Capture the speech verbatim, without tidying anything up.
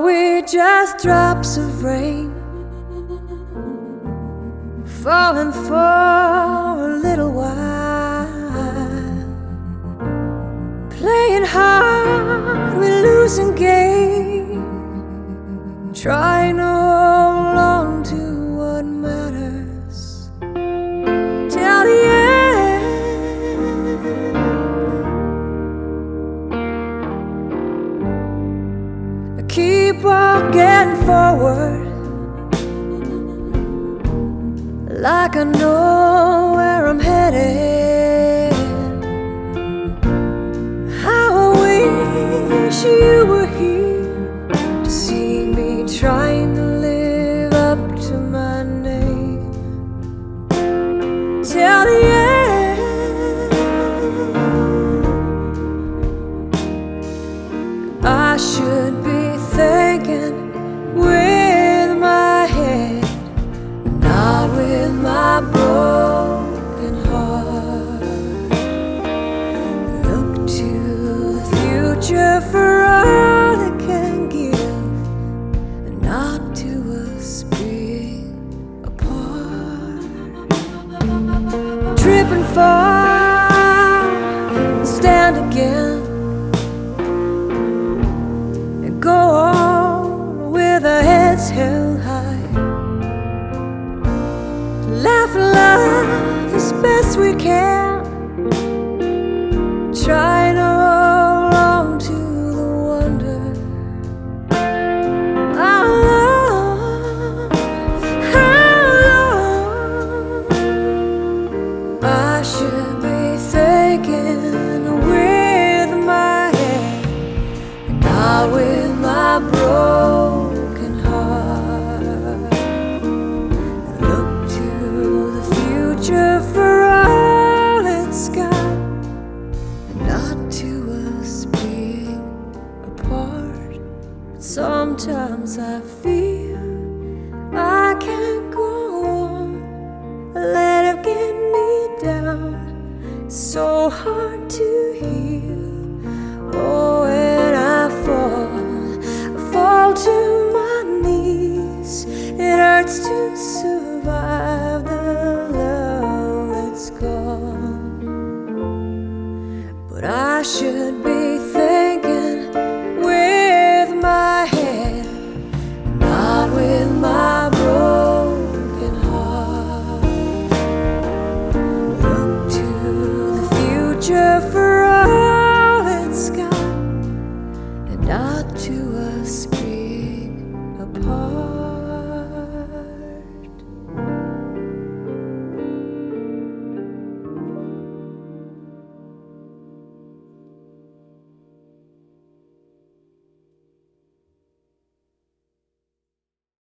Are we just drops of rain falling for a little while? Playing hard, we're losing game, trying to hold on to what matters till the end. I keep walking forward like I know where I'm headed. How I wish you were here to see me trying to live up to my name till the end. I should be thinking with my head, not with my broken heart. Look to the future for all it can give, and not to us being apart. Trip and fall, stand again, and go on with our heads held high. Laugh and love as best we can, trying to hold on to the wonder how long, how long. I should be thinking with my head, and not with my broken heart. Look to the future for all it's got, and not to us being apart. But sometimes I feel I can't go on, let it get me down. So hard to